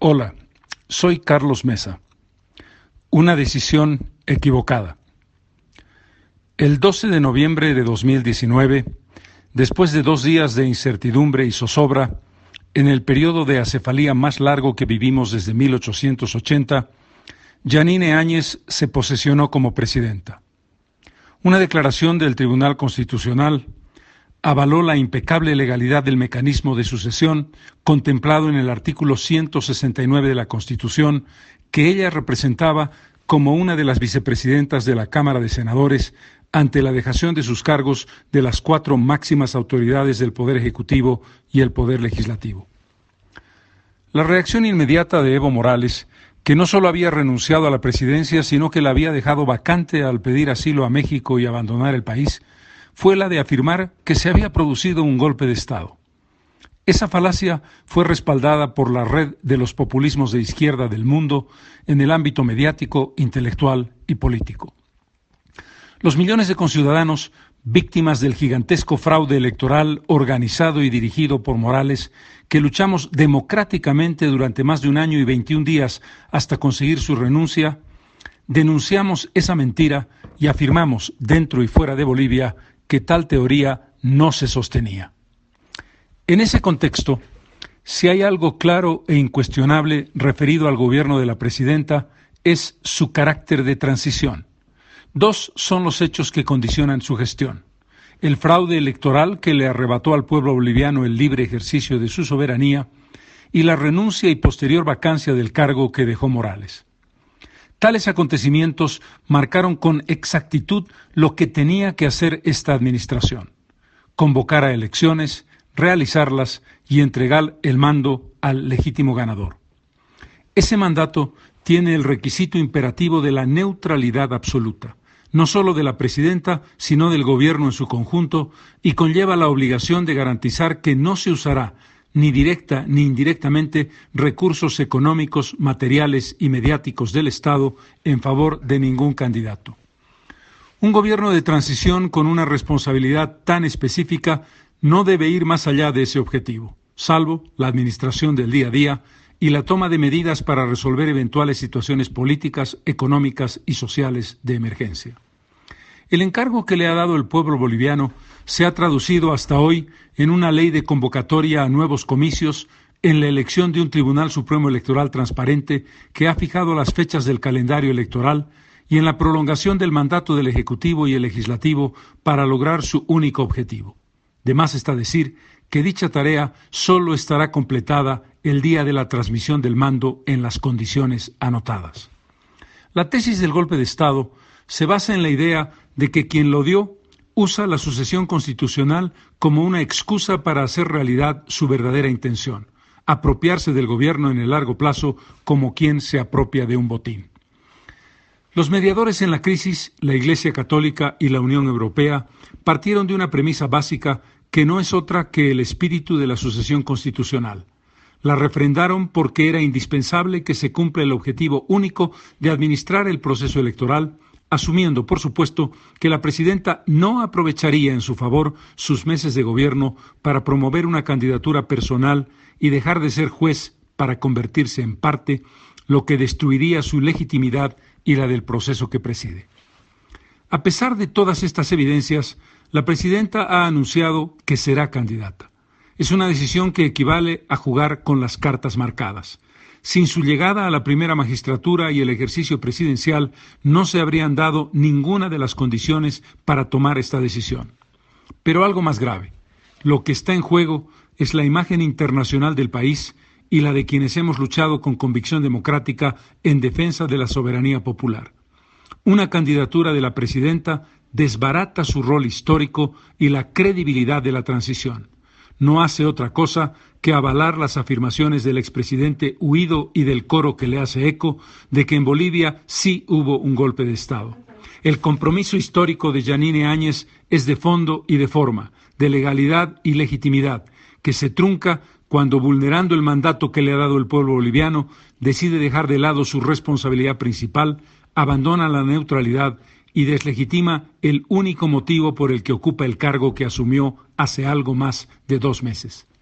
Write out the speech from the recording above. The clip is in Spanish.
Hola, soy Carlos Mesa. Una decisión equivocada. El 12 de noviembre de 2019, después de 2 días de incertidumbre y zozobra, en el periodo de acefalía más largo que vivimos desde 1880, Yanine Áñez se posesionó como presidenta. Una declaración del Tribunal Constitucional avaló la impecable legalidad del mecanismo de sucesión contemplado en el artículo 169 de la Constitución, que ella representaba como una de las vicepresidentas de la Cámara de Senadores ante la dejación de sus cargos de las 4 máximas autoridades del Poder Ejecutivo y el Poder Legislativo. La reacción inmediata de Evo Morales, que no solo había renunciado a la presidencia, sino que la había dejado vacante al pedir asilo a México y abandonar el país, fue la de afirmar que se había producido un golpe de Estado. Esa falacia fue respaldada por la red de los populismos de izquierda del mundo en el ámbito mediático, intelectual y político. Los millones de conciudadanos víctimas del gigantesco fraude electoral organizado y dirigido por Morales, que luchamos democráticamente durante más de 1 año y 21 días hasta conseguir su renuncia, denunciamos esa mentira y afirmamos dentro y fuera de Bolivia que tal teoría no se sostenía. En ese contexto, si hay algo claro e incuestionable referido al gobierno de la presidenta, es su carácter de transición. 2 son los hechos que condicionan su gestión: el fraude electoral que le arrebató al pueblo boliviano el libre ejercicio de su soberanía y la renuncia y posterior vacancia del cargo que dejó Morales. Tales acontecimientos marcaron con exactitud lo que tenía que hacer esta administración: convocar a elecciones, realizarlas y entregar el mando al legítimo ganador. Ese mandato tiene el requisito imperativo de la neutralidad absoluta, no solo de la presidenta, sino del gobierno en su conjunto, y conlleva la obligación de garantizar que no se usará, ni directa ni indirectamente, recursos económicos, materiales y mediáticos del Estado en favor de ningún candidato. Un gobierno de transición con una responsabilidad tan específica no debe ir más allá de ese objetivo, salvo la administración del día a día y la toma de medidas para resolver eventuales situaciones políticas, económicas y sociales de emergencia. El encargo que le ha dado el pueblo boliviano se ha traducido hasta hoy en una ley de convocatoria a nuevos comicios, en la elección de un Tribunal Supremo Electoral transparente que ha fijado las fechas del calendario electoral y en la prolongación del mandato del Ejecutivo y el Legislativo para lograr su único objetivo. De más está decir que dicha tarea solo estará completada el día de la transmisión del mando en las condiciones anotadas. La tesis del golpe de Estado se basa en la idea de que quien lo dio usa la sucesión constitucional como una excusa para hacer realidad su verdadera intención: apropiarse del gobierno en el largo plazo como quien se apropia de un botín. Los mediadores en la crisis, la Iglesia Católica y la Unión Europea, partieron de una premisa básica que no es otra que el espíritu de la sucesión constitucional. La refrendaron porque era indispensable que se cumpla el objetivo único de administrar el proceso electoral, asumiendo, por supuesto, que la presidenta no aprovecharía en su favor sus meses de gobierno para promover una candidatura personal y dejar de ser juez para convertirse en parte, lo que destruiría su legitimidad y la del proceso que preside. A pesar de todas estas evidencias, la presidenta ha anunciado que será candidata. Es una decisión que equivale a jugar con las cartas marcadas. Sin su llegada a la primera magistratura y el ejercicio presidencial, no se habrían dado ninguna de las condiciones para tomar esta decisión. Pero algo más grave: lo que está en juego es la imagen internacional del país y la de quienes hemos luchado con convicción democrática en defensa de la soberanía popular. Una candidatura de la presidenta desbarata su rol histórico y la credibilidad de la transición. No hace otra cosa que avalar las afirmaciones del expresidente huido y del coro que le hace eco de que en Bolivia sí hubo un golpe de Estado. El compromiso histórico de Yanine Áñez es de fondo y de forma, de legalidad y legitimidad, que se trunca cuando, vulnerando el mandato que le ha dado el pueblo boliviano, decide dejar de lado su responsabilidad principal, abandona la neutralidad y deslegitima el único motivo por el que ocupa el cargo que asumió hace algo más de 2 meses.